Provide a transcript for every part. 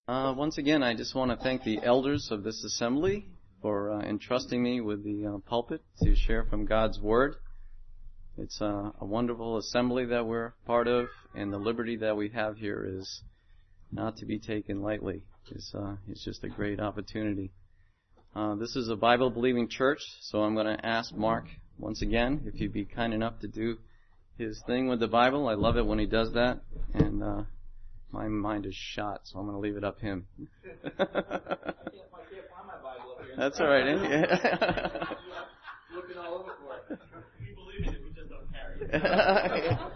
Once again, I just want to thank the elders of this assembly for entrusting me with the pulpit to share from God's Word. It's a wonderful assembly that we're part of, and the liberty that we have here is not to be taken lightly. It's just a great opportunity. This is a Bible-believing church, so I'm going to ask Mark once again if he'd be kind enough to do his thing with the Bible. I love it when he does that, and my mind is shot, so I'm going to leave it up him. I can't find my Bible up here. That's all right. Looking all over for it. We believe in it, we just don't carry it.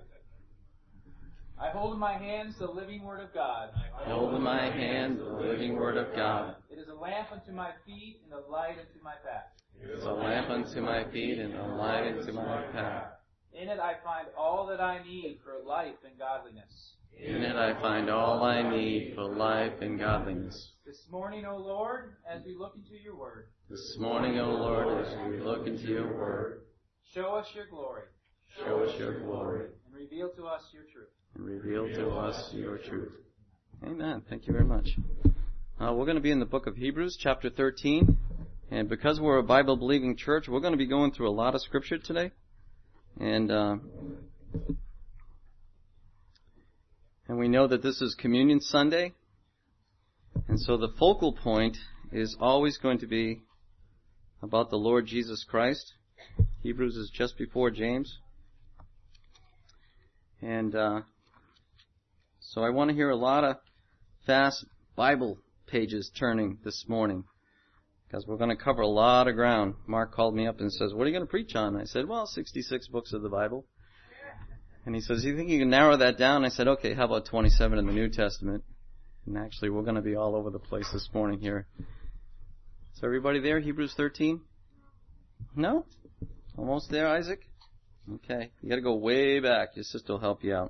I hold in my hands the living Word of God. I hold in my hand the living Word of God. It is a lamp unto my feet and a light unto my path. It is a lamp unto my feet and a light unto my path. In it I find all that I need for life and godliness. In it I find all I need for life and godliness. This morning, O Lord, as we look into your Word. This morning, O Lord, as we look into your Word. Show us your glory. Show us your glory. And reveal to us your truth. And reveal to us your truth. Amen. Thank you very much. We're going to be in the book of Hebrews, chapter 13. And because we're a Bible-believing church, we're going to be going through a lot of scripture today. And we know that this is Communion Sunday. And so the focal point is always going to be about the Lord Jesus Christ. Hebrews is just before James. And so I want to hear a lot of fast Bible pages turning this morning, because we're going to cover a lot of ground. Mark called me up and says, "What are you going to preach on?" I said, "Well, 66 books of the Bible." And he says, "You think you can narrow that down?" I said, "Okay, how about 27 in the New Testament?" And actually, we're going to be all over the place this morning here. Is everybody there? Hebrews 13? No? Almost there, Isaac? Okay. You got to go way back. Your sister will help you out.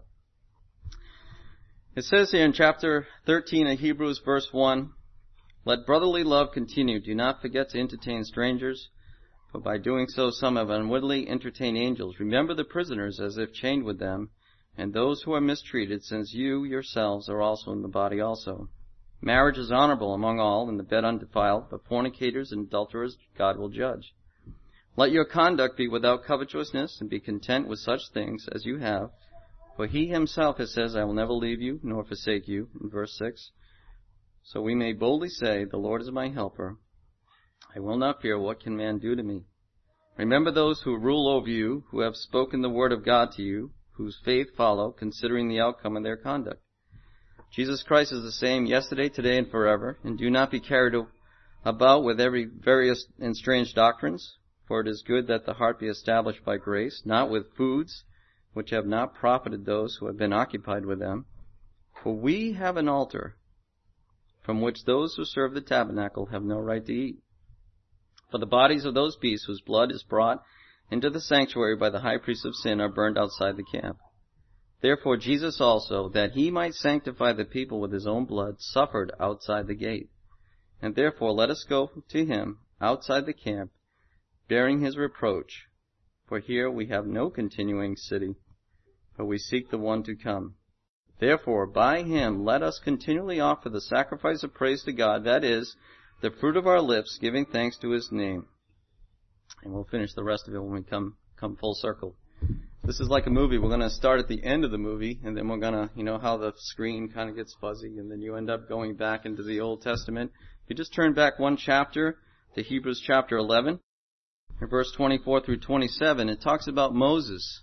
It says here in chapter 13 of Hebrews, verse 1, "Let brotherly love continue. Do not forget to entertain strangers, for by doing so some have unwittingly entertained angels. Remember the prisoners as if chained with them, and those who are mistreated, since you yourselves are also in the body also. Marriage is honorable among all, and the bed undefiled, but fornicators and adulterers God will judge. Let your conduct be without covetousness, and be content with such things as you have. For he himself has said, I will never leave you, nor forsake you," in verse 6. "So we may boldly say, the Lord is my helper. I will not fear, what can man do to me? Remember those who rule over you, who have spoken the word of God to you, whose faith follow, considering the outcome of their conduct. Jesus Christ is the same yesterday, today, and forever. And do not be carried about with every various and strange doctrines, for it is good that the heart be established by grace, not with foods which have not profited those who have been occupied with them. For we have an altar from which those who serve the tabernacle have no right to eat. For the bodies of those beasts whose blood is brought into the sanctuary by the high priest of sin are burned outside the camp. Therefore Jesus also, that he might sanctify the people with his own blood, suffered outside the gate. And therefore let us go to him outside the camp, bearing his reproach. For here we have no continuing city, but we seek the one to come. Therefore by him let us continually offer the sacrifice of praise to God, that is, the fruit of our lips, giving thanks to his name." And we'll finish the rest of it when we come full circle. This is like a movie. We're going to start at the end of the movie, and then we're going to, you know how the screen kind of gets fuzzy, and then you end up going back into the Old Testament. If you just turn back one chapter to Hebrews chapter 11, in verse 24 through 27, it talks about Moses.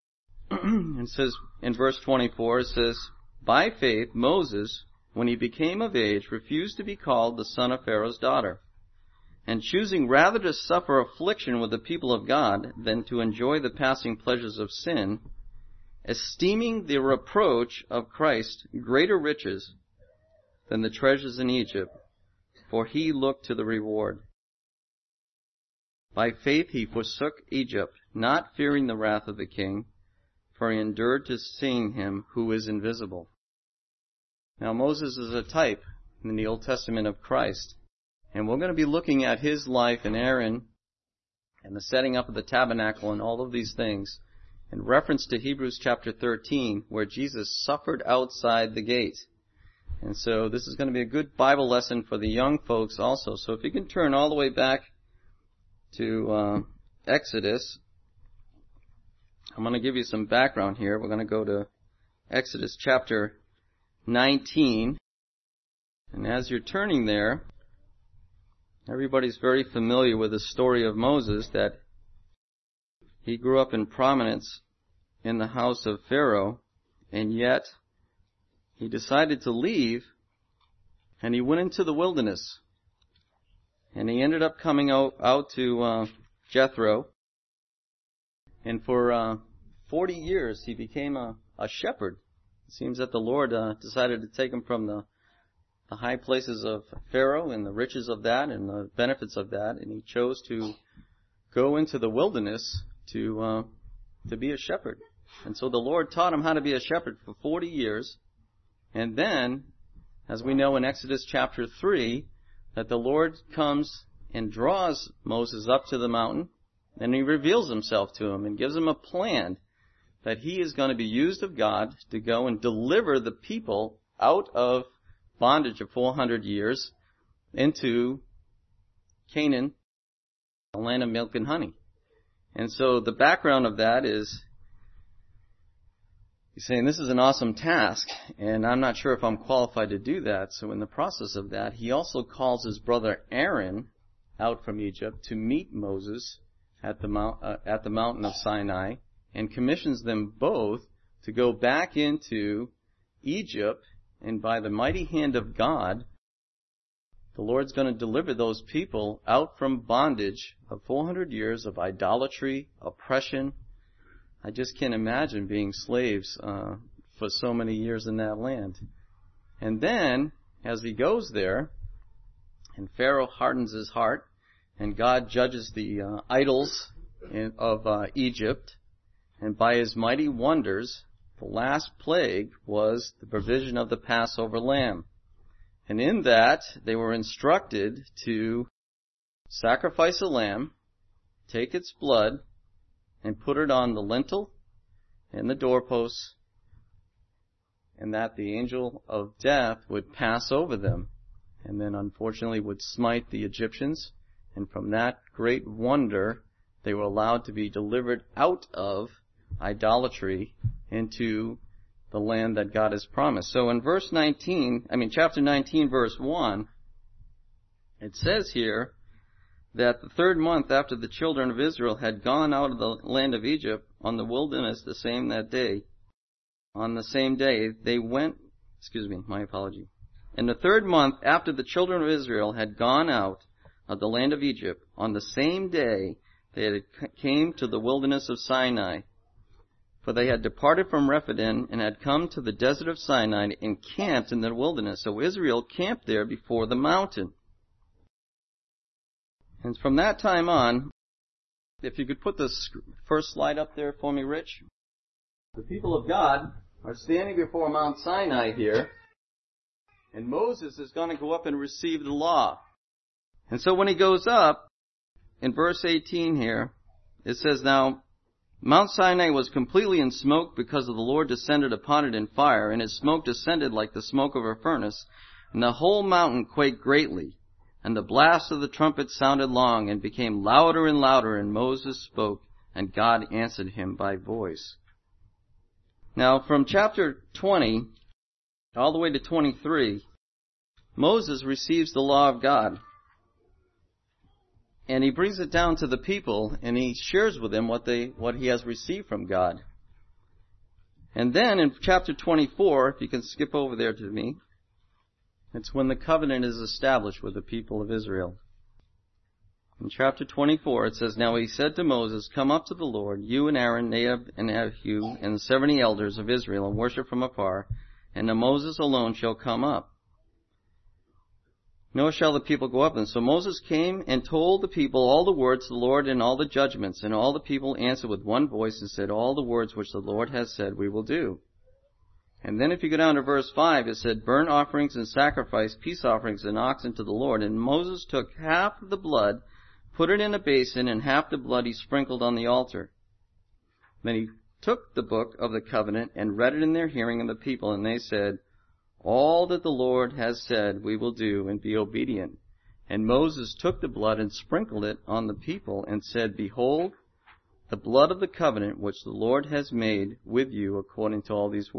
It says, in verse 24, it says, "By faith Moses, when he became of age, refused to be called the son of Pharaoh's daughter, and choosing rather to suffer affliction with the people of God than to enjoy the passing pleasures of sin, esteeming the reproach of Christ greater riches than the treasures in Egypt, for he looked to the reward. By faith he forsook Egypt, not fearing the wrath of the king, for he endured to seeing him who is invisible." Now Moses is a type in the Old Testament of Christ. And we're going to be looking at his life and Aaron and the setting up of the tabernacle and all of these things in reference to Hebrews chapter 13, where Jesus suffered outside the gate. And so this is going to be a good Bible lesson for the young folks also. So if you can turn all the way back to Exodus, I'm going to give you some background here. We're going to go to Exodus chapter 19. And as you're turning there, everybody's very familiar with the story of Moses, that he grew up in prominence in the house of Pharaoh, and yet he decided to leave, and he went into the wilderness. And he ended up coming out to Jethro, and for 40 years he became a shepherd. It seems that the Lord decided to take him from the high places of Pharaoh and the riches of that and the benefits of that, and he chose to go into the wilderness to be a shepherd. And so the Lord taught him how to be a shepherd for 40 years. And then, as we know in Exodus chapter 3, that the Lord comes and draws Moses up to the mountain, and he reveals himself to him and gives him a plan that he is going to be used of God to go and deliver the people out of bondage of 400 years into Canaan, the land of milk and honey. And so the background of that is, he's saying, this is an awesome task, and I'm not sure if I'm qualified to do that. So in the process of that, he also calls his brother Aaron out from Egypt to meet Moses at the mountain of Sinai, and commissions them both to go back into Egypt, and by the mighty hand of God, the Lord's going to deliver those people out from bondage of 400 years of idolatry, oppression. I just can't imagine being slaves for so many years in that land. And then, as he goes there, and Pharaoh hardens his heart, and God judges the idols of Egypt, and by his mighty wonders, the last plague was the provision of the Passover lamb. And in that, they were instructed to sacrifice a lamb, take its blood, and put it on the lintel and the doorposts, and that the angel of death would pass over them, and then unfortunately would smite the Egyptians. And from that great wonder, they were allowed to be delivered out of idolatry into the land that God has promised. So in chapter 19, verse 1, it says here that the 3rd month after the children of Israel had gone out of the land of Egypt on the wilderness on the same day, they went, In the 3rd month after the children of Israel had gone out of the land of Egypt, on the same day they came to the wilderness of Sinai. For they had departed from Rephidim and had come to the desert of Sinai and camped in the wilderness. So Israel camped there before the mountain. And from that time on, if you could put the first slide up there for me, Rich. The people of God are standing before Mount Sinai here, and Moses is going to go up and receive the law. And so when he goes up, in verse 18 here, it says, Now Mount Sinai was completely in smoke because of the Lord descended upon it in fire, and its smoke descended like the smoke of a furnace, and the whole mountain quaked greatly. And the blast of the trumpet sounded long and became louder and louder, and Moses spoke, and God answered him by voice. Now, from chapter 20 all the way to 23, Moses receives the law of God. And he brings it down to the people, and he shares with them what he has received from God. And then in chapter 24, if you can skip over there to me, it's when the covenant is established with the people of Israel. In chapter 24, it says, Now he said to Moses, Come up to the Lord, you and Aaron, Nadab and Abihu, and the 70 elders of Israel, and worship from afar, and the Moses alone shall come up. Nor shall the people go up. And so Moses came and told the people all the words of the Lord and all the judgments. And all the people answered with one voice and said, All the words which the Lord has said we will do. And then if you go down to verse 5, it said, Burnt offerings and sacrifice, peace offerings and oxen to the Lord. And Moses took half of the blood, put it in a basin, and half the blood he sprinkled on the altar. Then he took the book of the covenant and read it in their hearing of the people. And they said, all that the Lord has said we will do, and be obedient. And Moses took the blood and sprinkled it on the people, and said, Behold, the blood of the covenant which the Lord has made with you according to all these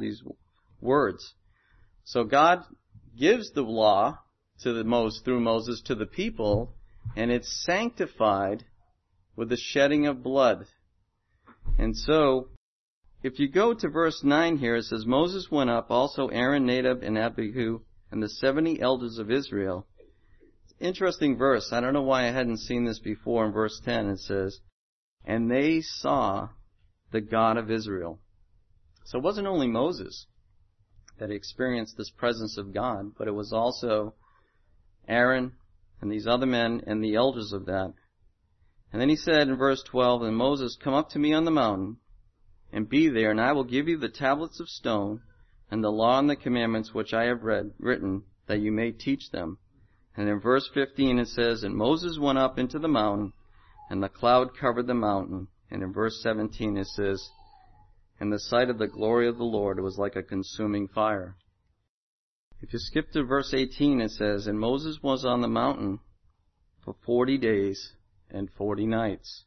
words. So God gives the law through Moses to the people, and it's sanctified with the shedding of blood. And so, if you go to verse 9 here, it says, Moses went up, also Aaron, Nadab, and Abihu, and the 70 elders of Israel. Interesting verse. I don't know why I hadn't seen this before. In verse 10 it says, and they saw the God of Israel. So it wasn't only Moses that experienced this presence of God, but it was also Aaron and these other men and the elders of that. And then he said in verse 12, and Moses, come up to me on the mountain, and be there, and I will give you the tablets of stone, and the law and the commandments which I have written, that you may teach them. And in verse 15 it says, and Moses went up into the mountain, and the cloud covered the mountain. And in verse 17 it says, in the sight of the glory of the Lord, it was like a consuming fire. If you skip to verse 18, it says, and Moses was on the mountain for 40 days and 40 nights.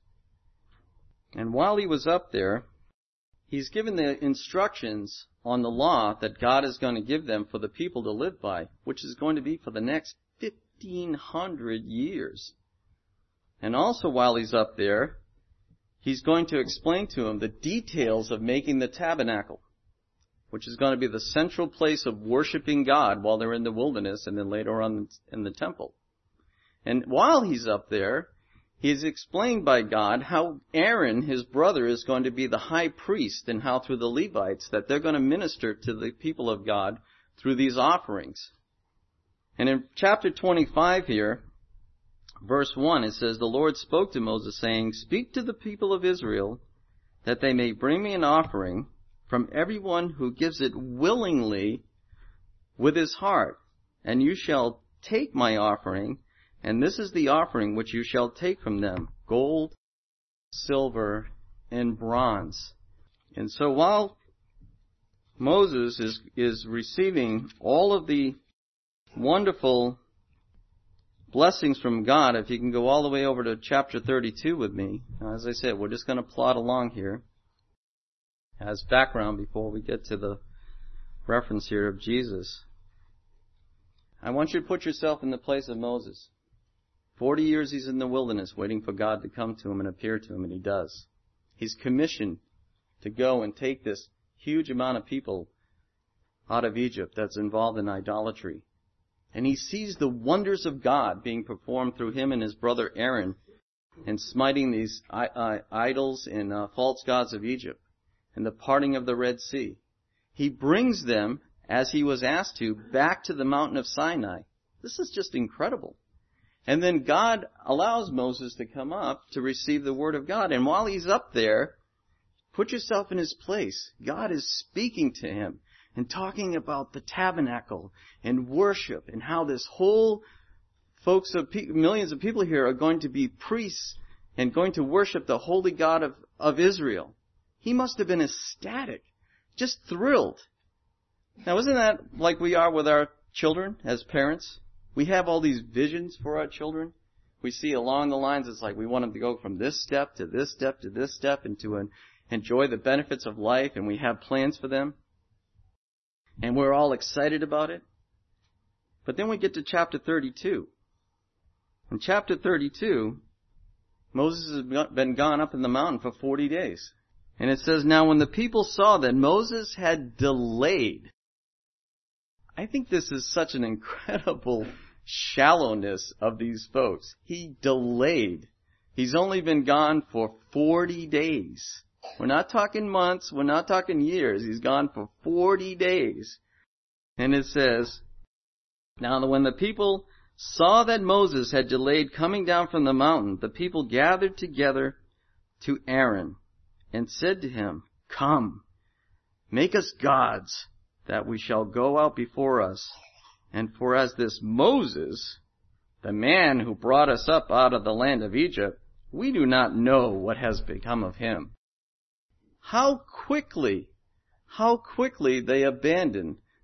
And while he was up there, he's given the instructions on the law that God is going to give them for the people to live by, which is going to be for the next 1,500 years. And also while he's up there, he's going to explain to them the details of making the tabernacle, which is going to be the central place of worshiping God while they're in the wilderness and then later on in the temple. And while he's up there, he is explained by God how Aaron, his brother, is going to be the high priest, and how through the Levites that they're going to minister to the people of God through these offerings. And in chapter 25 here, verse 1, it says, the Lord spoke to Moses, saying, speak to the people of Israel, that they may bring me an offering from everyone who gives it willingly with his heart. And you shall take my offering, and this is the offering which you shall take from them, gold, silver, and bronze. And so while Moses is receiving all of the wonderful blessings from God, if you can go all the way over to chapter 32 with me. Now, as I said, we're just going to plod along here as background before we get to the reference here of Jesus. I want you to put yourself in the place of Moses. 40 years he's in the wilderness waiting for God to come to him and appear to him, and he does. He's commissioned to go and take this huge amount of people out of Egypt that's involved in idolatry. And he sees the wonders of God being performed through him and his brother Aaron in smiting these idols and false gods of Egypt and the parting of the Red Sea. He brings them, as he was asked to, back to the mountain of Sinai. This is just incredible. And then God allows Moses to come up to receive the word of God. And while he's up there, put yourself in his place. God is speaking to him and talking about the tabernacle and worship and how this whole millions of people here are going to be priests and going to worship the holy God of Israel. He must have been ecstatic, just thrilled. Now, isn't that like we are with our children as parents? We have all these visions for our children. We see along the lines, it's like we want them to go from this step to this step to this step and to enjoy the benefits of life, and we have plans for them. And we're all excited about it. But then we get to chapter 32. In chapter 32, Moses has been gone up in the mountain for 40 days. And it says, now when the people saw that Moses had delayed, I think this is such an incredible shallowness of these folks. He delayed. He's only been gone for 40 days. We're not talking months. We're not talking years. He's gone for 40 days. And it says, now when the people saw that Moses had delayed coming down from the mountain, the people gathered together to Aaron and said to him, come, make us gods, that we shall go out before us. And for as this Moses, the man who brought us up out of the land of Egypt, we do not know what has become of him. How quickly they abandoned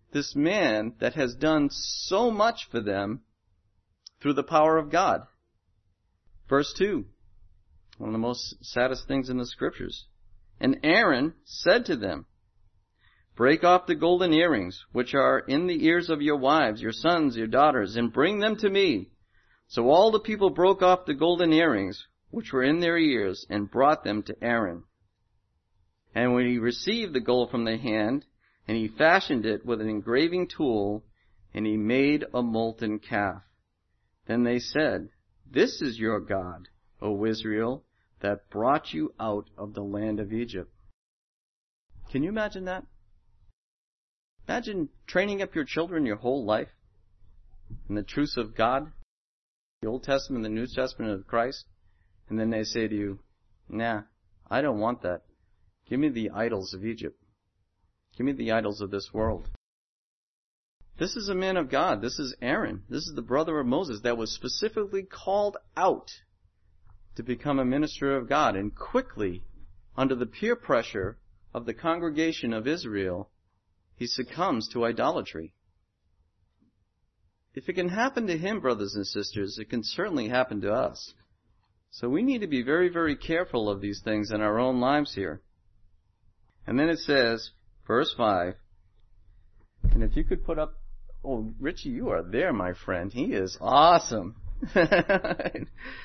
this man that has done so much for them through the power of God. Verse 2, one of the most saddest things in the Scriptures. And Aaron said to them, break off the golden earrings, which are in the ears of your wives, your sons, your daughters, and bring them to me. So all the people broke off the golden earrings, which were in their ears, and brought them to Aaron. And when he received the gold from their hand, and he fashioned it with an engraving tool, and he made a molten calf. Then they said, this is your God, O Israel, that brought you out of the land of Egypt. Can you imagine that? Imagine training up your children your whole life in the truths of God, the Old Testament and the New Testament of Christ, and then they say to you, nah, I don't want that. Give me the idols of Egypt. Give me the idols of this world. This is a man of God. This is Aaron. This is the brother of Moses that was specifically called out to become a minister of God. And quickly, under the peer pressure of the congregation of Israel, he succumbs to idolatry. If it can happen to him, brothers and sisters, it can certainly happen to us. So we need to be very, very careful of these things in our own lives here. And then it says, verse 5, and if you could put up, oh, Richie, you are there, my friend. He is awesome. It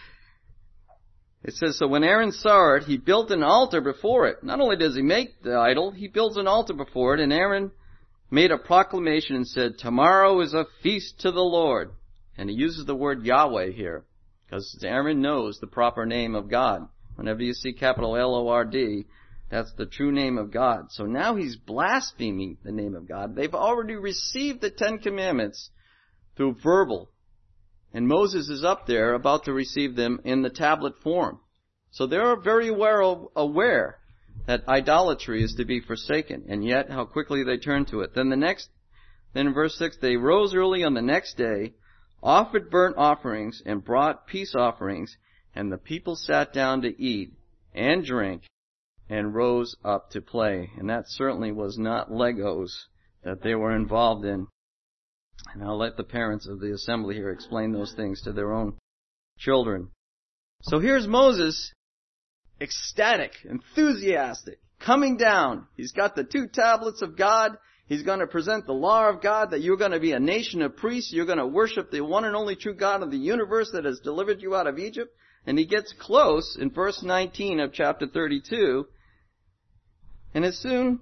says, so when Aaron saw it, he built an altar before it. Not only does he make the idol, he builds an altar before it, and Aaron made a proclamation and said, tomorrow is a feast to the Lord. And he uses the word Yahweh here, because Aaron knows the proper name of God. Whenever you see capital L-O-R-D, that's the true name of God. So now he's blaspheming the name of God. They've already received the Ten Commandments through verbal. And Moses is up there about to receive them in the tablet form. So they're very aware that idolatry is to be forsaken. And yet, how quickly they turn to it. Then in verse 6, they rose early on the next day, offered burnt offerings, and brought peace offerings, and the people sat down to eat and drink, and rose up to play. And that certainly was not Legos that they were involved in. And I'll let the parents of the assembly here explain those things to their own children. So here's Moses, ecstatic, enthusiastic, coming down. He's got the 2 tablets of God. He's going to present the law of God, that you're going to be a nation of priests. You're going to worship the one and only true God of the universe that has delivered you out of Egypt. And he gets close in verse 19 of chapter 32. And as soon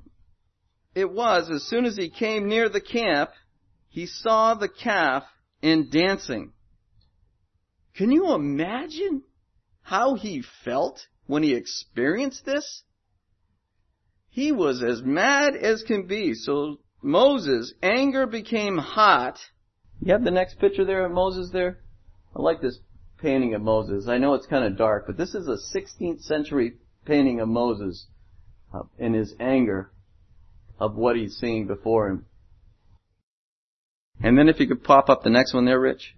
as he came near the camp, he saw the calf in dancing. Can you imagine how he felt when he experienced this? He was as mad as can be. So Moses' anger became hot. You have the next picture there of Moses there? I like this painting of Moses. I know it's kind of dark, but this is a 16th century painting of Moses in his anger of what he's seeing before him. And then if you could pop up the next one there, Rich.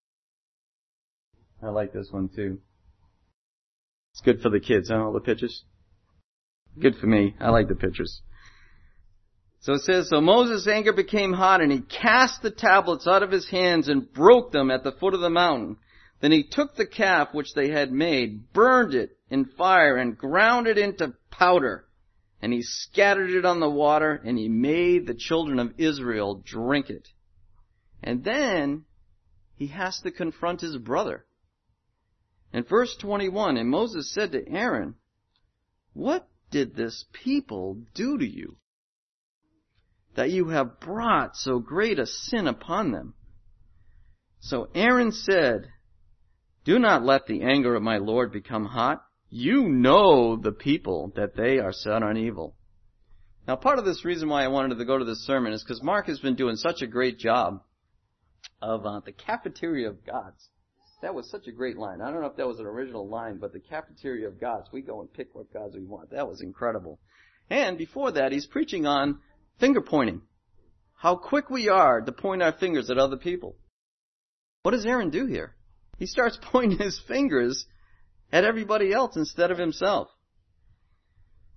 I like this one too. It's good for the kids, huh, all the pictures? Good for me. I like the pictures. So it says, so Moses' anger became hot, and he cast the tablets out of his hands and broke them at the foot of the mountain. Then he took the calf which they had made, burned it in fire, and ground it into powder. And he scattered it on the water, and he made the children of Israel drink it. And then he has to confront his brother. In verse 21, and Moses said to Aaron, what did this people do to you, that you have brought so great a sin upon them? So Aaron said, do not let the anger of my Lord become hot. You know the people, that they are set on evil. Now, part of this reason why I wanted to go to this sermon is because Mark has been doing such a great job of the cafeteria of gods. That was such a great line. I don't know if that was an original line, but the cafeteria of gods. We go and pick what gods we want. That was incredible. And before that, he's preaching on finger pointing. How quick we are to point our fingers at other people. What does Aaron do here? He starts pointing his fingers at everybody else instead of himself.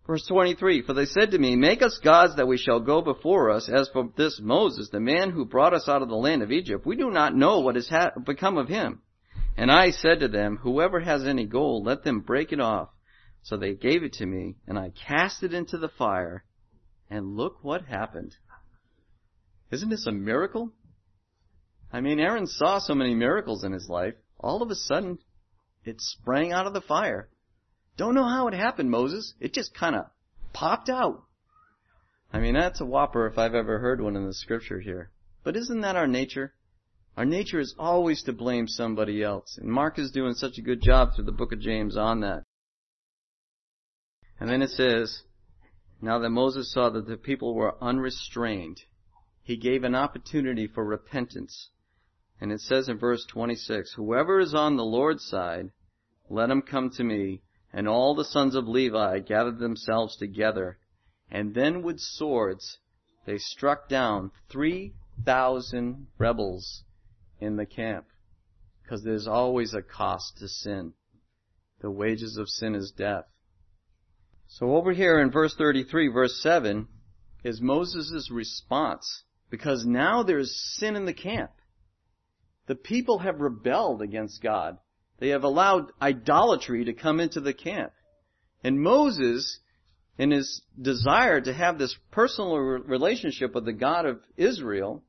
Verse 23, for they said to me, make us gods that we shall go before us. As for this Moses, the man who brought us out of the land of Egypt, we do not know what has become of him. And I said to them, whoever has any gold, let them break it off. So they gave it to me, and I cast it into the fire, and look what happened. Isn't this a miracle? I mean, Aaron saw so many miracles in his life. All of a sudden, it sprang out of the fire. Don't know how it happened, Moses. It just kind of popped out. I mean, that's a whopper if I've ever heard one in the scripture here. But isn't that our nature? Our nature is always to blame somebody else. And Mark is doing such a good job through the book of James on that. And then it says, now that Moses saw that the people were unrestrained, he gave an opportunity for repentance. And it says in verse 26, whoever is on the Lord's side, let him come to me. And all the sons of Levi gathered themselves together. And then with swords they struck down 3,000 rebels in the camp. Because there's always a cost to sin. The wages of sin is death. So over here in verse 33, verse 7, is Moses' response. Because now there's sin in the camp. The people have rebelled against God. They have allowed idolatry to come into the camp. And Moses, in his desire to have this personal relationship with the God of Israel,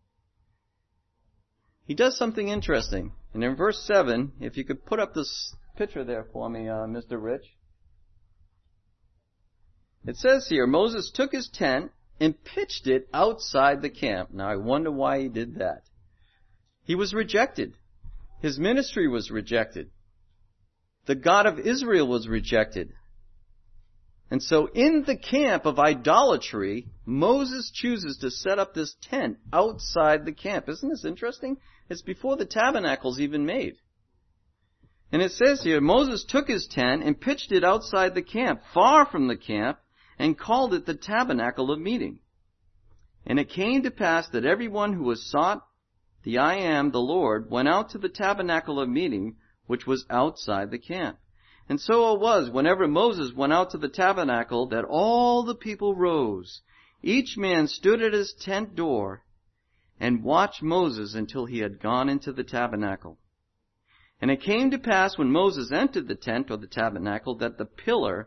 he does something interesting. And in verse 7, if you could put up this picture there for me, Mr. Rich. It says here, Moses took his tent and pitched it outside the camp. Now I wonder why he did that. He was rejected. His ministry was rejected. The God of Israel was rejected. And so in the camp of idolatry, Moses chooses to set up this tent outside the camp. Isn't this interesting? It's before the tabernacle's even made. And it says here, Moses took his tent and pitched it outside the camp, far from the camp, and called it the tabernacle of meeting. And it came to pass that everyone who was sought the I am, the Lord, went out to the tabernacle of meeting, which was outside the camp. And so it was, whenever Moses went out to the tabernacle, that all the people rose. Each man stood at his tent door and watched Moses until he had gone into the tabernacle. And it came to pass when Moses entered the tent or the tabernacle that the pillar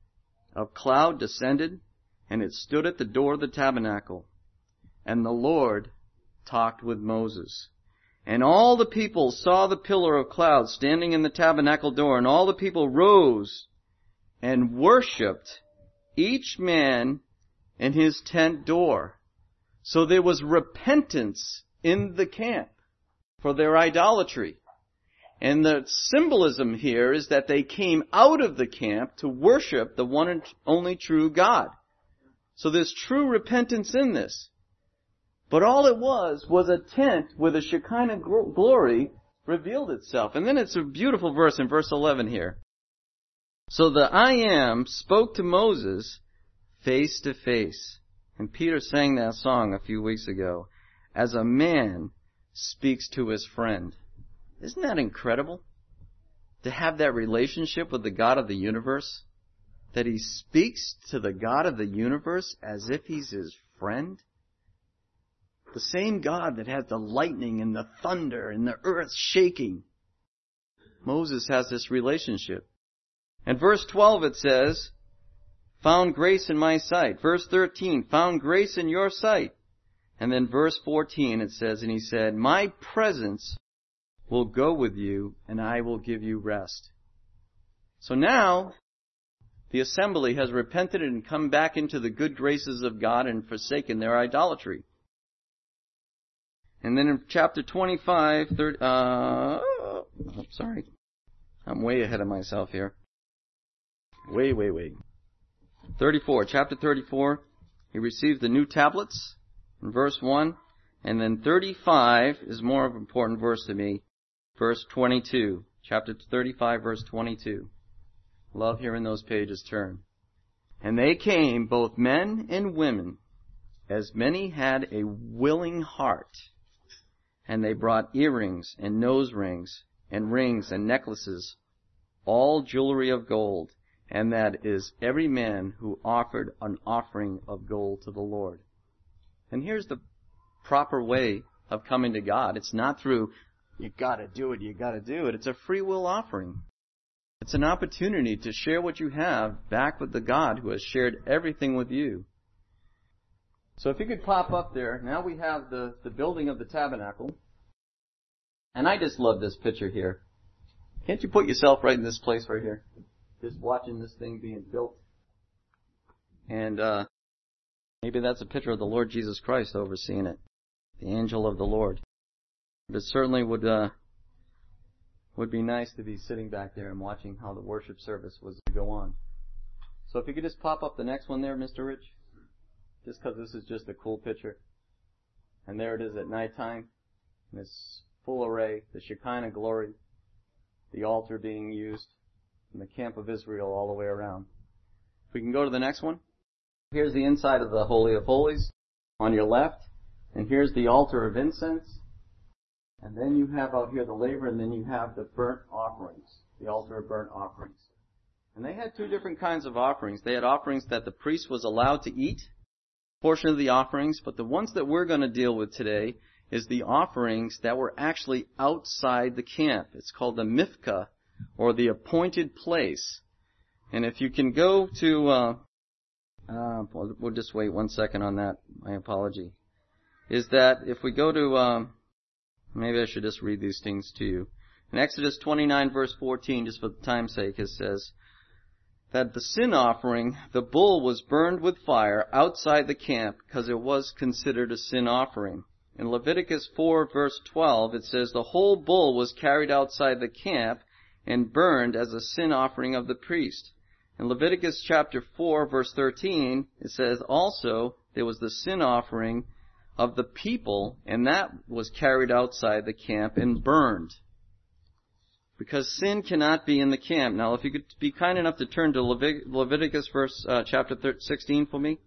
of cloud descended, and it stood at the door of the tabernacle. And the Lord talked with Moses. And all the people saw the pillar of cloud standing in the tabernacle door, and all the people rose and worshipped, each man in his tent door. So there was repentance in the camp for their idolatry. And the symbolism here is that they came out of the camp to worship the one and only true God. So there's true repentance in this. But all it was a tent where the Shekinah glory revealed itself. And then it's a beautiful verse in verse 11 here. So the I Am spoke to Moses face to face. And Peter sang that song a few weeks ago. As a man speaks to his friend. Isn't that incredible? To have that relationship with the God of the universe? That he speaks to the God of the universe as if he's his friend? The same God that has the lightning and the thunder and the earth shaking. Moses has this relationship. And verse 12 it says, found grace in my sight. Verse 13, found grace in your sight. And then verse 14 it says, and he said, my presence will go with you and I will give you rest. So now, the assembly has repented and come back into the good graces of God and forsaken their idolatry. And then in chapter 25, sorry. I'm way ahead of myself here. Way. 34, chapter 34, he received the new tablets in verse 1. And then 35 is more of an important verse to me. Verse 22, chapter 35, verse 22. Love hearing those pages turn. And they came, both men and women, as many had a willing heart. And they brought earrings and nose rings and rings and necklaces, all jewelry of gold. and that is every man who offered an offering of gold to the Lord. And here's the proper way of coming to God. It's not through, you gotta do it. It's a free will offering. It's an opportunity to share what you have back with the God who has shared everything with you. So if you could pop up there, now we have the building of the tabernacle. And I just love this picture here. Can't you put yourself right in this place right here? Just watching this thing being built. And maybe that's a picture of the Lord Jesus Christ overseeing it. The angel of the Lord. But it certainly would be nice to be sitting back there and watching how the worship service was to go on. So if you could just pop up the next one there, Mr. Rich. Just because this is just a cool picture. And there it is at nighttime. In this full array, the Shekinah glory, the altar being used, and the camp of Israel all the way around. If we can go to the next one. Here's the inside of the Holy of Holies on your left. And here's the altar of incense. And then you have out here the laver, and then you have the burnt offerings, the altar of burnt offerings. And they had two different kinds of offerings. They had offerings that the priest was allowed to eat, portion of the offerings, but the ones that we're going to deal with today is the offerings that were actually outside the camp. It's called the mifkah, or the appointed place. And if you can go to, we'll just wait 1 second on that, my apology, is that if we go to, maybe I should just read these things to you. In Exodus 29 verse 14, just for time's sake, it says that the sin offering, the bull was burned with fire outside the camp because it was considered a sin offering. In Leviticus 4 verse 12, it says the whole bull was carried outside the camp and burned as a sin offering of the priest. In Leviticus chapter 4 verse 13, it says also there was the sin offering of the people, and that was carried outside the camp and burned. Because sin cannot be in the camp. Now, if you could be kind enough to turn to Leviticus chapter 16 for me.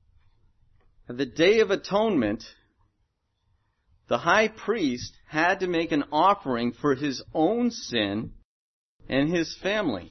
At the Day of Atonement, the high priest had to make an offering for his own sin and his family.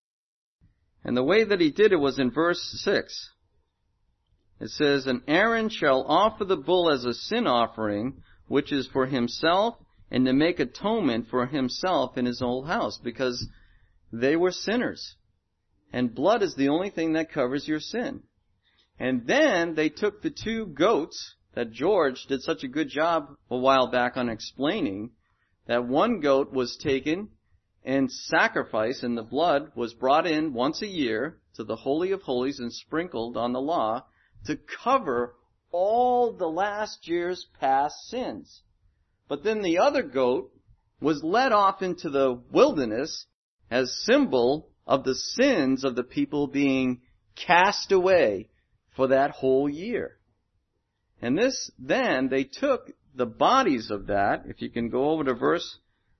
And the way that he did it was in verse 6. It says, and Aaron shall offer the bull as a sin offering, which is for himself, and to make atonement for himself in his own house, because they were sinners. And blood is the only thing that covers your sin. And then they took the two goats that George did such a good job a while back on explaining, that one goat was taken and sacrificed, and the blood was brought in once a year to the Holy of Holies and sprinkled on the law, to cover all the last year's past sins. But then the other goat was led off into the wilderness as symbol of the sins of the people being cast away for that whole year. And this, then, they took the bodies of that, if you can go over to verse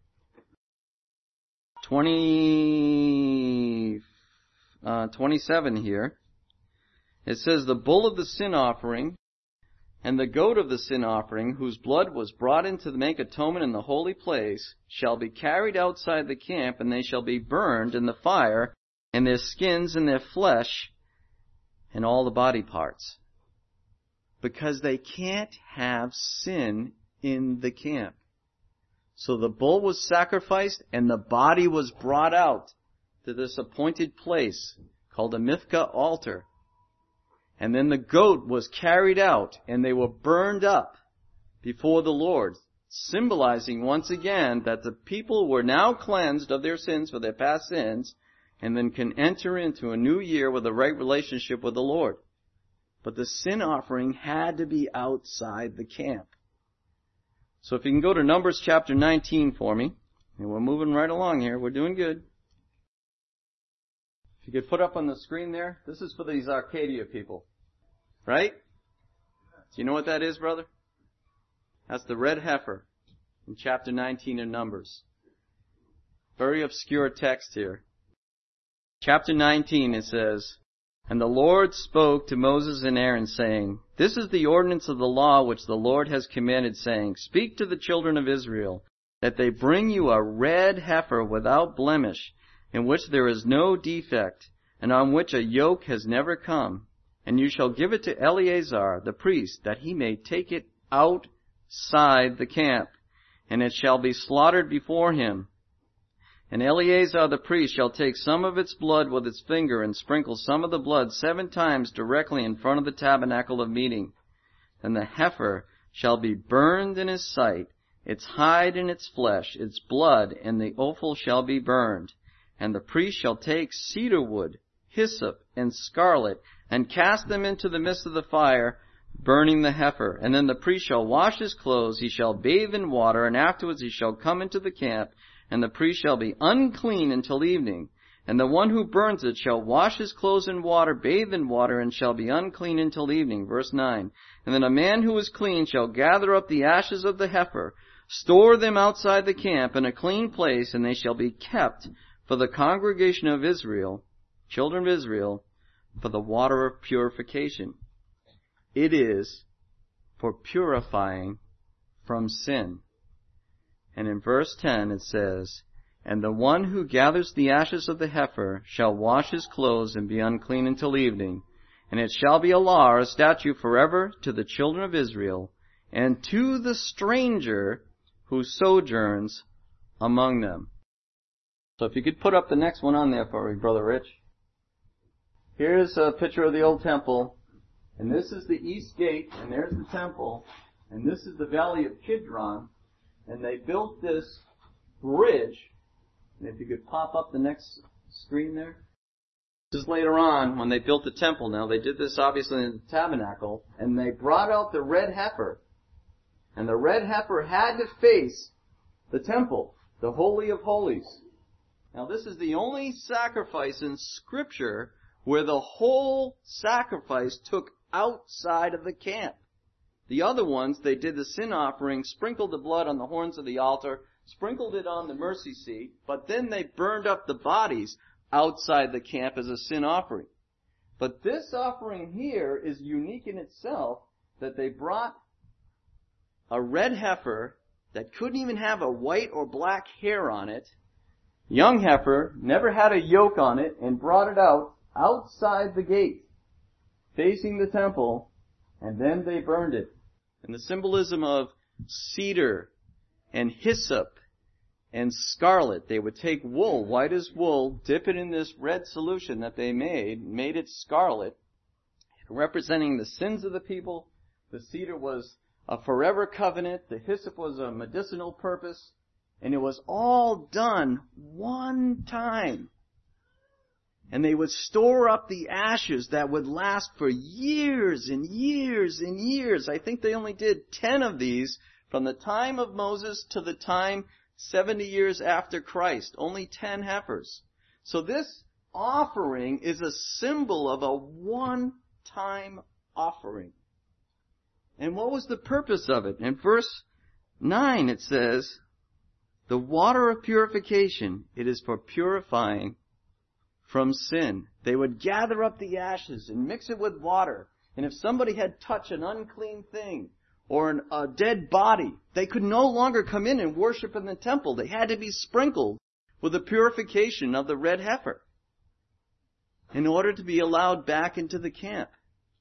27 here. It says, the bull of the sin offering and the goat of the sin offering, whose blood was brought in to make atonement in the holy place, shall be carried outside the camp, and they shall be burned in the fire, and their skins and their flesh, and all the body parts. Because they can't have sin in the camp. So the bull was sacrificed, and the body was brought out to this appointed place called a mifkah altar. And then the goat was carried out, and they were burned up before the Lord, symbolizing once again that the people were now cleansed of their sins for their past sins, and then can enter into a new year with a right relationship with the Lord. But the sin offering had to be outside the camp. So if you can go to Numbers chapter 19 for me, and we're moving right along here, we're doing good. If you could put up on the screen there, this is for these Arcadia people. Right? Do you know what that is, brother? That's the red heifer in chapter 19 of Numbers. Very obscure text here. Chapter 19, it says, and the Lord spoke to Moses and Aaron, saying, this is the ordinance of the law which the Lord has commanded, saying, speak to the children of Israel, that they bring you a red heifer without blemish, in which there is no defect, and on which a yoke has never come. And you shall give it to Eleazar the priest, that he may take it outside the camp, and it shall be slaughtered before him. And Eleazar the priest shall take some of its blood with its finger, and sprinkle some of the blood 7 times directly in front of the tabernacle of meeting. And the heifer shall be burned in his sight, its hide and its flesh, its blood, and the offal shall be burned. And the priest shall take cedar wood, hyssop, and scarlet, and cast them into the midst of the fire, burning the heifer. And then the priest shall wash his clothes, he shall bathe in water, and afterwards he shall come into the camp, and the priest shall be unclean until evening. And the one who burns it shall wash his clothes in water, bathe in water, and shall be unclean until evening. Verse 9. And then a man who is clean shall gather up the ashes of the heifer, store them outside the camp in a clean place, and they shall be kept for the congregation of Israel, children of Israel, for the water of purification. It is for purifying from sin. And in verse 10 it says, And the one who gathers the ashes of the heifer shall wash his clothes and be unclean until evening. And it shall be a law or a statute forever to the children of Israel, and to the stranger who sojourns among them. So if you could put up the next one on there for me, Brother Rich. Here's a picture of the old temple, and this is the east gate, and there's the temple, and this is the valley of Kidron, and they built this bridge, and if you could pop up the next screen there. This is later on when they built the temple. Now they did this obviously in the tabernacle, and they brought out the red heifer, and the red heifer had to face the temple, the Holy of Holies. Now this is the only sacrifice in Scripture where the whole sacrifice took outside of the camp. The other ones, they did the sin offering, sprinkled the blood on the horns of the altar, sprinkled it on the mercy seat, but then they burned up the bodies outside the camp as a sin offering. But this offering here is unique in itself, that they brought a red heifer that couldn't even have a white or black hair on it, young heifer, never had a yoke on it, and brought it out outside the gate, facing the temple, and then they burned it. And the symbolism of cedar and hyssop and scarlet, they would take wool, white as wool, dip it in this red solution that they made it scarlet, representing the sins of the people. The cedar was a forever covenant, the hyssop was a medicinal purpose, and it was all done one time. And they would store up the ashes that would last for years and years and years. I think they only did 10 of these from the time of Moses to the time 70 years after Christ. Only 10 heifers. So this offering is a symbol of a one-time offering. And what was the purpose of it? In verse 9 it says, the water of purification, it is for purifying from sin. They would gather up the ashes and mix it with water. And if somebody had touched an unclean thing or a dead body, they could no longer come in and worship in the temple. They had to be sprinkled with the purification of the red heifer in order to be allowed back into the camp.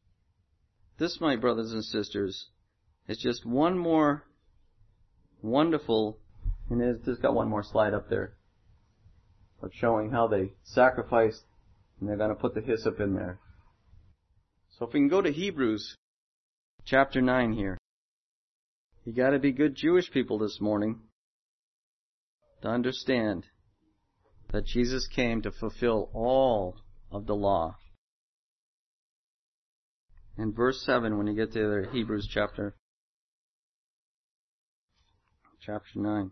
This, my brothers and sisters, is just one more wonderful, and it's just got one more slide up there, of showing how they sacrificed, and they're going to put the hyssop in there. So if we can go to Hebrews chapter 9 here. You got to be good Jewish people this morning to understand that Jesus came to fulfill all of the law. In verse 7, when you get to there, Hebrews chapter 9.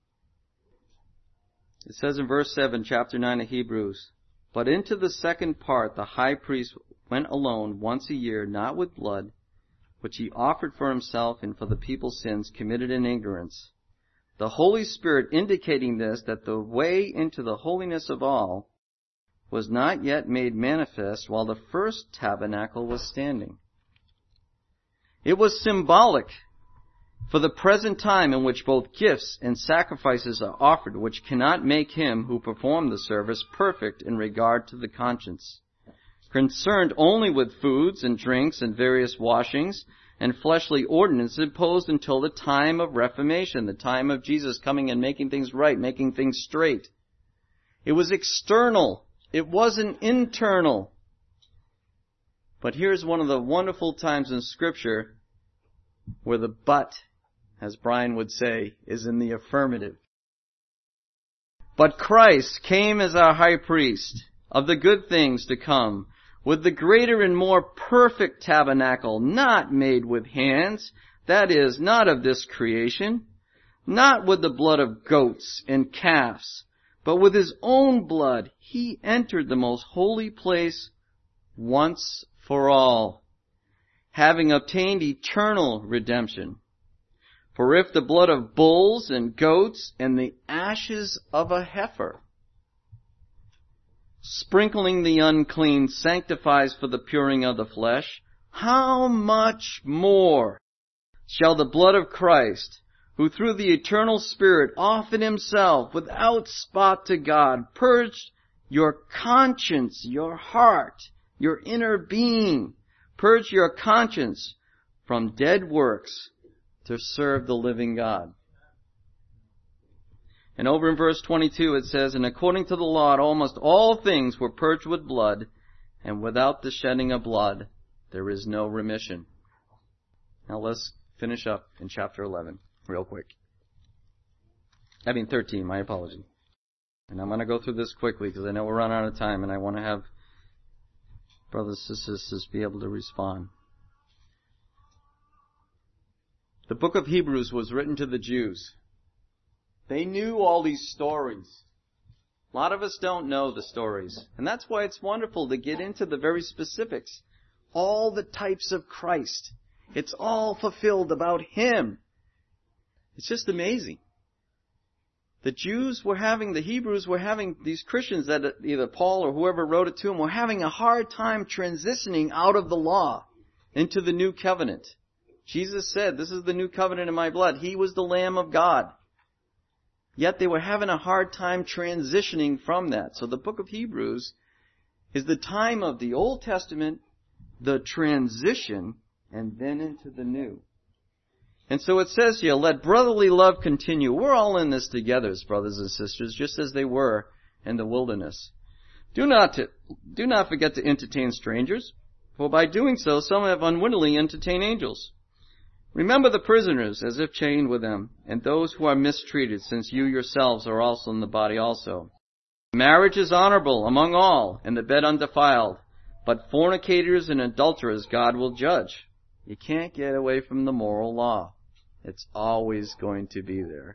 It says in verse 7, chapter 9 of Hebrews, But into the second part the high priest went alone once a year, not with blood, which he offered for himself and for the people's sins committed in ignorance. The Holy Spirit indicating this, that the way into the holiness of all was not yet made manifest while the first tabernacle was standing. It was symbolic. for the present time in which both gifts and sacrifices are offered, which cannot make him who performed the service perfect in regard to the conscience, concerned only with foods and drinks and various washings and fleshly ordinances imposed until the time of Reformation, the time of Jesus coming and making things right, making things straight. It was external. It wasn't internal. But here's one of the wonderful times in Scripture where the but, as Brian would say, is in the affirmative. But Christ came as our high priest of the good things to come, with the greater and more perfect tabernacle, not made with hands, that is, not of this creation, not with the blood of goats and calves, but with his own blood he entered the most holy place once for all, having obtained eternal redemption. For if the blood of bulls and goats and the ashes of a heifer, sprinkling the unclean, sanctifies for the puring of the flesh, how much more shall the blood of Christ, who through the eternal Spirit offered himself without spot to God, purge your conscience, your heart, your inner being, purge your conscience from dead works to serve the living God. And over in verse 22 it says, and according to the law, almost all things were purged with blood, and without the shedding of blood, there is no remission. Now let's finish up in chapter 11 real quick. 13, my apology. And I'm going to go through this quickly because I know we're running out of time and I want to have brothers and sisters be able to respond. The book of Hebrews was written to the Jews. They knew all these stories. A lot of us don't know the stories. And that's why it's wonderful to get into the very specifics. All the types of Christ. It's all fulfilled about Him. It's just amazing. The Hebrews were having, these Christians that either Paul or whoever wrote it to them, were having a hard time transitioning out of the law into the new covenant. Jesus said, this is the new covenant in my blood. He was the Lamb of God. Yet they were having a hard time transitioning from that. So the book of Hebrews is the time of the Old Testament, the transition, and then into the new. And so it says here, let brotherly love continue. We're all in this together as brothers and sisters, just as they were in the wilderness. Do not forget to entertain strangers, for by doing so some have unwittingly entertained angels. Remember the prisoners as if chained with them, and those who are mistreated, since you yourselves are also in the body also. Marriage is honorable among all, and the bed undefiled, but fornicators and adulterers God will judge. You can't get away from the moral law. It's always going to be there.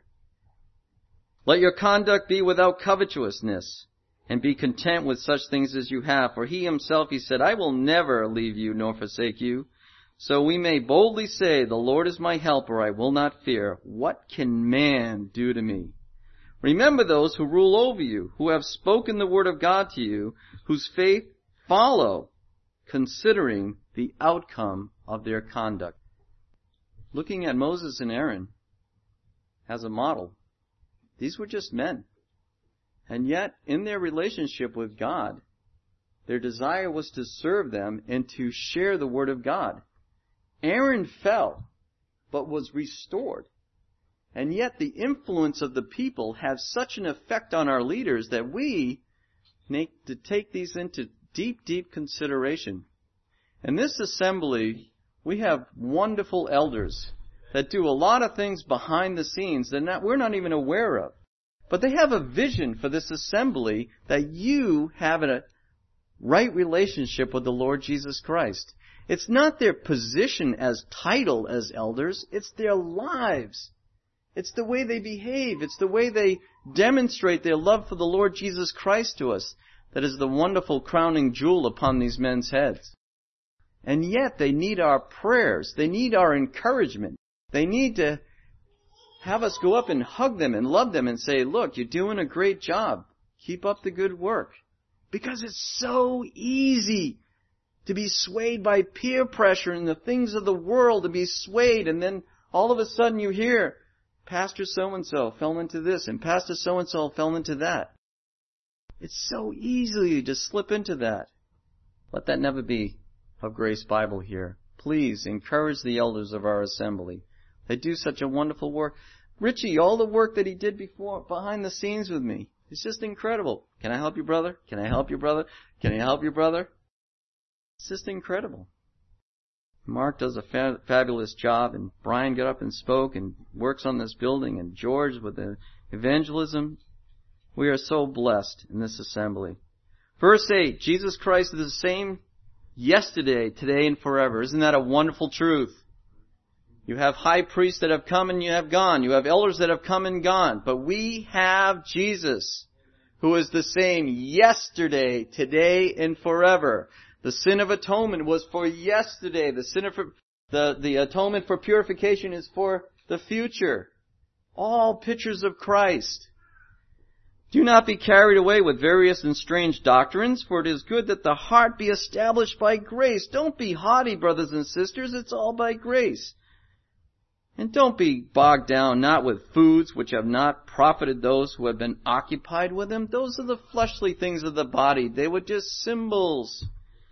Let your conduct be without covetousness, and be content with such things as you have. For he himself, he said, I will never leave you nor forsake you. So we may boldly say, the Lord is my helper, I will not fear. What can man do to me? Remember those who rule over you, who have spoken the word of God to you, whose faith follow, considering the outcome of their conduct. Looking at Moses and Aaron as a model, these were just men. And yet, in their relationship with God, their desire was to serve them and to share the word of God. Aaron fell, but was restored. And yet the influence of the people has such an effect on our leaders that we need to take these into deep, deep consideration. In this assembly, we have wonderful elders that do a lot of things behind the scenes that we're not even aware of. But they have a vision for this assembly that you have a right relationship with the Lord Jesus Christ. It's not their position as title as elders. It's their lives. It's the way they behave. It's the way they demonstrate their love for the Lord Jesus Christ to us that is the wonderful crowning jewel upon these men's heads. And yet they need our prayers. They need our encouragement. They need to have us go up and hug them and love them and say, look, you're doing a great job. Keep up the good work. Because it's so easy to be swayed by peer pressure and the things of the world, to be swayed, and then All of a sudden you hear, Pastor so-and-so fell into this, and Pastor so-and-so fell into that. It's so easy to slip into that. Let that never be of Grace Bible here. Please encourage the elders of our assembly. They do such a wonderful work. Richie, all the work that he did before, behind the scenes with me, it's just incredible. Can I help you, brother? Can I help you, brother? Can I help you, brother? It's just incredible. Mark does a fabulous job, and Brian got up and spoke and works on this building, and George with the evangelism. We are so blessed in this assembly. Verse 8, Jesus Christ is the same yesterday, today, and forever. Isn't that a wonderful truth? You have high priests that have come and you have gone. You have elders that have come and gone. But we have Jesus, who is the same yesterday, today, and forever. The sin of atonement was for yesterday. The atonement for purification is for the future. All pictures of Christ. Do not be carried away with various and strange doctrines, for it is good that the heart be established by grace. Don't be haughty, brothers and sisters. It's all by grace. And don't be bogged down, not with foods which have not profited those who have been occupied with them. Those are the fleshly things of the body. They were just symbols.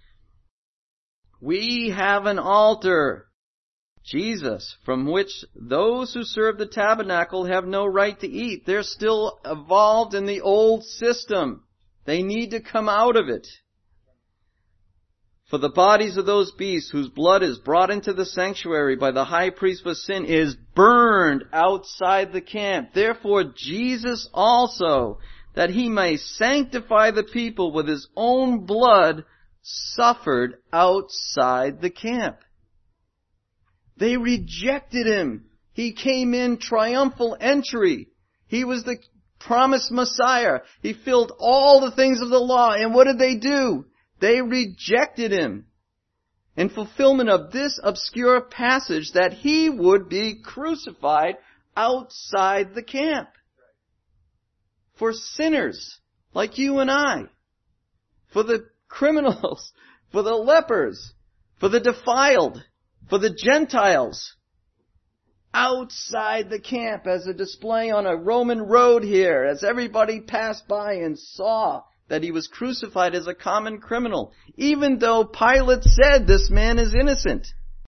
We have an altar, Jesus, from which those who serve the tabernacle have no right to eat. They're still involved in the old system. They need to come out of it. For the bodies of those beasts whose blood is brought into the sanctuary by the high priest for sin is burned outside the camp. Therefore Jesus also, that he may sanctify the people with his own blood, suffered outside the camp. They rejected him. He came in triumphal entry. He was the promised Messiah. He filled all the things of the law. And what did they do? They rejected him. In fulfillment of this obscure passage that he would be crucified outside the camp. For sinners like you and I. For the criminals, for the lepers, for the defiled, for the Gentiles, outside the camp as a display on a Roman road here, as everybody passed by and saw that he was crucified as a common criminal, even though Pilate said this man is innocent.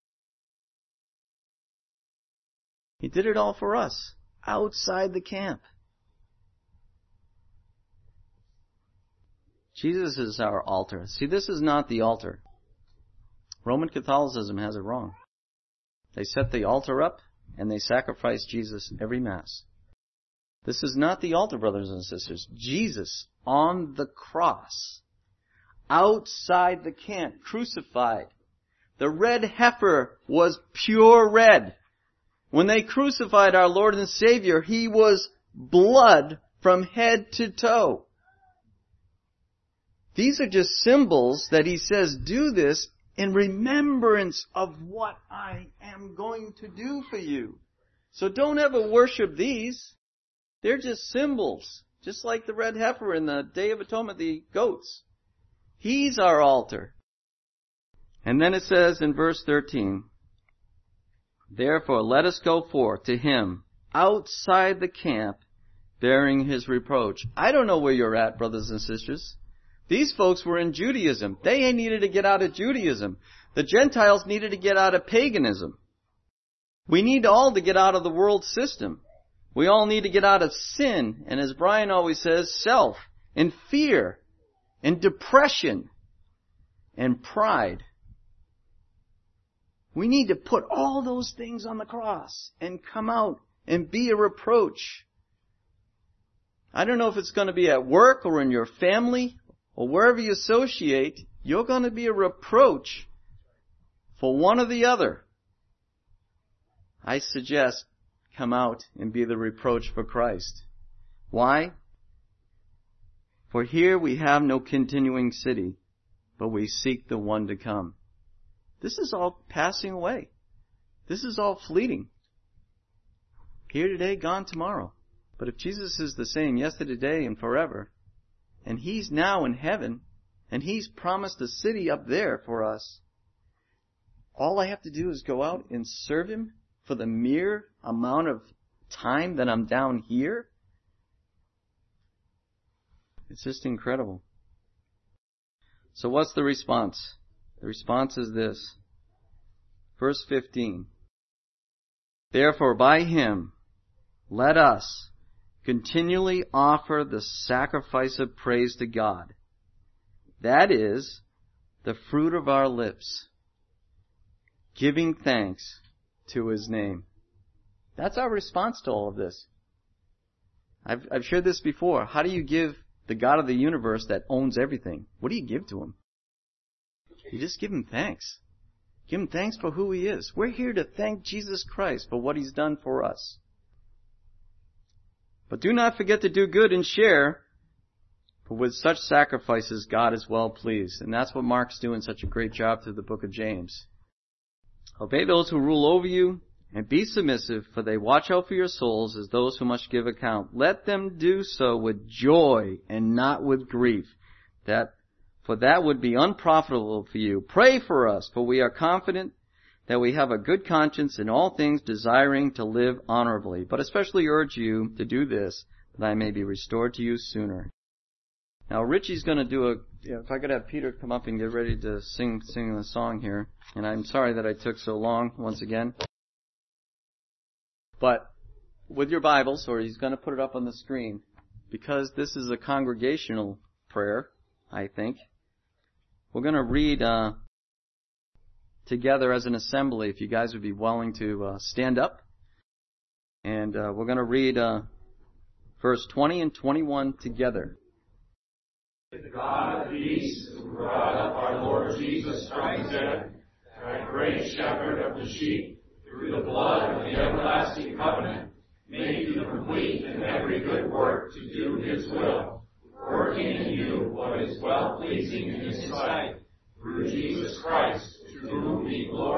He did it all for us, outside the camp. Jesus is our altar. See, this is not the altar. Roman Catholicism has it wrong. They set the altar up and they sacrifice Jesus every Mass. This is not the altar, brothers and sisters. Jesus on the cross, outside the camp, crucified. The red heifer was pure red. When they crucified our Lord and Savior, he was blood from head to toe. These are just symbols that he says, do this in remembrance of what I am going to do for you. So don't ever worship these. They're just symbols. Just like the red heifer in the Day of Atonement, the goats. He's our altar. And then it says in verse 13, therefore let us go forth to him outside the camp, bearing his reproach. I don't know where you're at, brothers and sisters. These folks were in Judaism. They needed to get out of Judaism. The Gentiles needed to get out of paganism. We need all to get out of the world system. We all need to get out of sin, and as Brian always says, self, and fear, and depression, and pride. We need to put all those things on the cross and come out and be a reproach. I don't know if it's going to be at work or in your family or wherever you associate, you're going to be a reproach for one or the other. I suggest come out and be the reproach for Christ. Why? For here we have no continuing city, but we seek the one to come. This is all passing away. This is all fleeting. Here today, gone tomorrow. But if Jesus is the same yesterday, today, and forever, and he's now in heaven, and he's promised a city up there for us, all I have to do is go out and serve him, for the mere amount of time that I'm down here? It's just incredible. So what's the response? The response is this. Verse 15. Therefore by him let us continually offer the sacrifice of praise to God. That is the fruit of our lips, giving thanks to his name. That's our response to all of this. I've shared this before. How do you give the God of the universe that owns everything? What do you give to him? You just give him thanks. Give him thanks for who he is. We're here to thank Jesus Christ for what he's done for us. But do not forget to do good and share, for with such sacrifices God is well pleased. And that's what Mark's doing such a great job through the book of James. Obey those who rule over you, and be submissive, for they watch out for your souls as those who must give account. Let them do so with joy and not with grief, for that would be unprofitable for you. Pray for us, for we are confident that we have a good conscience in all things, desiring to live honorably. But especially urge you to do this, that I may be restored to you sooner. Now Richie's going to do if I could have Peter come up and get ready to sing the song here. And I'm sorry that I took so long once again. But with your Bibles, or he's going to put it up on the screen, because this is a congregational prayer, I think, we're going to read together as an assembly, if you guys would be willing to stand up. And we're going to read verse 20 and 21 together. The God of peace, who brought up our Lord Jesus Christ, that great shepherd of the sheep, through the blood of the everlasting covenant, made you complete in every good work to do his will, working in you what is well-pleasing in his sight, through Jesus Christ, to whom be glory